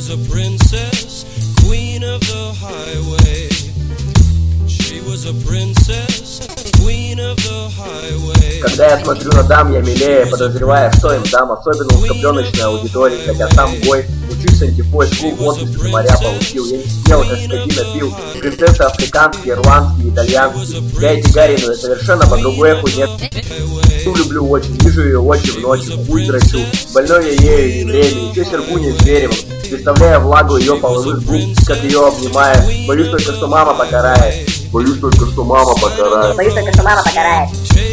was a princess, queen of the highway. She was a princess, queen of the highway. Когда я смотрю на дам, я милее, подозревая, что им дам, особенно у скопленочной аудитории, хотя сам гой, учусь антифой, скул, отпуск на моря получил, я не сидел, как скотина пил, принцессы африканские, ирландские, итальянские, я эти Гарину, совершенно по другой хуйне. Люблю очень, вижу ее очи в ночи, хуй дрочу, больной я ею и время, еще Сергуней с Зверевым, представляя влагу ее половых губ, как ее обнимая, боюсь только, что мама покарает. Боюсь только, что мама покарает. Боюсь только, что мама покарает.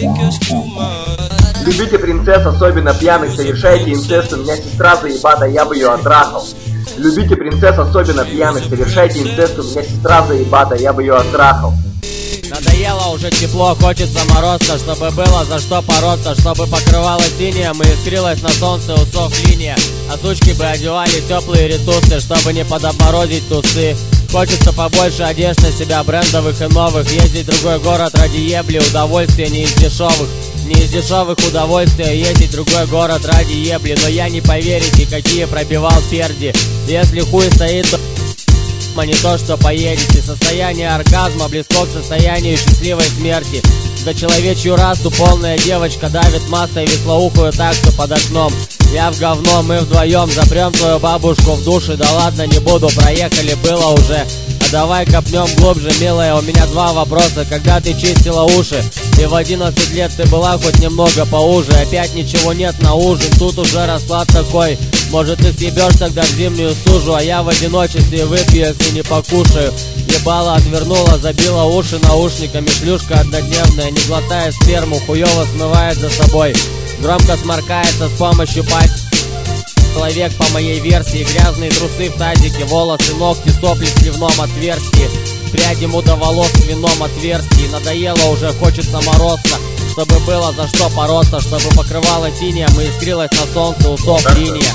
Любите принцесс, особенно пьяных, совершайте инцест, у меня сестра заебата, я бы ее оттрахал. Любите принцесс, особенно пьяных, совершайте инцест, у меня сестра заебата, я бы ее оттрахал. Надоело уже тепло, хочется морозца, чтобы было за что бороться, чтобы покрывало синим и искрилась на солнце усов линия. А сучки бы одевали теплые ритусы, чтобы не подобморозить тусы. Хочется побольше одежд на себя, брендовых и новых, ездить в другой город ради ебли, удовольствия не из дешевых. Не из дешевых удовольствия ездить в другой город ради ебли. Но я не поверите, какие пробивал перди. Если хуй стоит, то а не то, что поедете. Состояние оргазма близко к состоянию счастливой смерти. За человечью расу полная девочка давит массой веслоухую так, что под окном. Я в говно, мы вдвоем запрем твою бабушку в душе. Да ладно, не буду, проехали, было уже. А давай копнем глубже, милая, у меня два вопроса. Когда ты чистила уши? И в 11 лет ты была хоть немного поуже. Опять ничего нет на ужин, тут уже расклад такой. Может ты съебешь тогда в зимнюю стужу, а я в одиночестве выпью, если не покушаю. Ебала отвернула, забила уши наушниками. Шлюшка однодневная, не глотая сперму, хуёво смывает за собой. Громко сморкается с помощью пальцев. Человек по моей версии, грязные трусы в тазике, волосы, ногти, сопли в сливном отверстии. Пряди мудо волос в винном отверстии. Надоело уже, хочется морозца, чтобы было за что бороться, чтобы покрывало синее, и искрилась на солнце усов линия.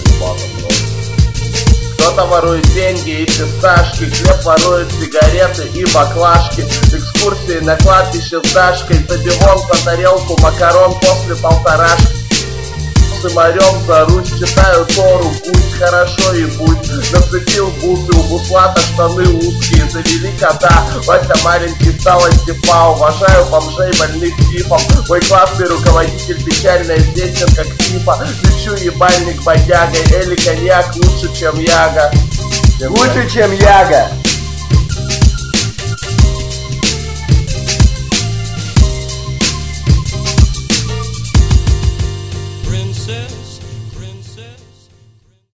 Кто-то ворует деньги и фисташки, хлеб ворует сигареты и баклажки. Экскурсии на кладбище с Дашкой, забивон по тарелку макарон после полторашки. Морем за Русь, читаю Тору, пусть хорошо и будь. Нацепил бусы, у буслата штаны узкие, завели кота. Вася маленький стал антипа, уважаю бомжей больных типом. Мой классный руководитель печально известен как типа. Лечу ебальник бодягой, Эли коньяк лучше, чем Яга. Лучше, чем Яга.